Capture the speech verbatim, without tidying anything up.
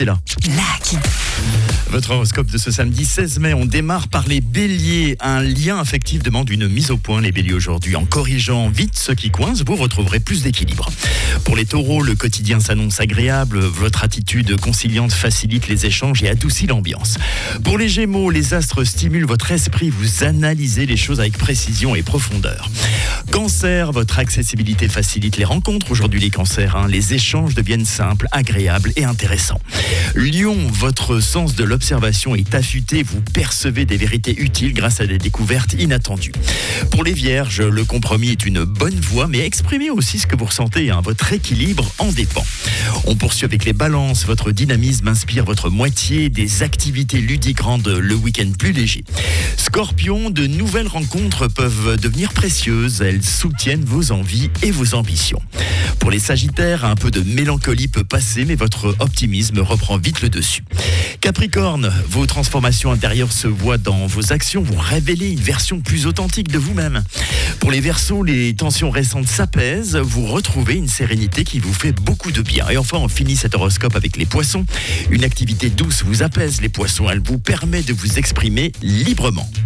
C'est là. Lucky. Votre horoscope de ce samedi seize mai, on démarre par les béliers. Un lien affectif demande une mise au point, les béliers, aujourd'hui. En corrigeant vite ce qui coince, vous retrouverez plus d'équilibre. Pour les taureaux, le quotidien s'annonce agréable. Votre attitude conciliante facilite les échanges et adoucit l'ambiance. Pour les gémeaux, les astres stimulent votre esprit. Vous analysez les choses avec précision et profondeur. Cancer, votre accessibilité facilite les rencontres. Aujourd'hui, les cancers, hein, les échanges deviennent simples, agréables et intéressants. Lion, votre sens de l'observation est affûté. Vous percevez des vérités utiles grâce à des découvertes inattendues. Pour les vierges, le compromis est une bonne voie, mais exprimez aussi ce que vous ressentez. Hein, votre équilibre en dépend. On poursuit avec les balances. Votre dynamisme inspire votre moitié. Des activités ludiques rendent le week-end plus léger. Scorpion, de nouvelles rencontres peuvent devenir précieuses. Elles soutiennent vos envies et vos ambitions. Pour les sagittaires, un peu de mélancolie peut passer, mais votre optimisme reprend vite le dessus. Capricorne, vos transformations intérieures se voient dans vos actions. Vous révélez une version plus authentique de vous-même. Pour les Verseaux, les tensions récentes s'apaisent. Vous retrouvez une sérénité qui vous fait beaucoup de bien. Et enfin, on finit cet horoscope avec les Poissons. Une activité douce vous apaise, les Poissons. Elle vous permet de vous exprimer librement.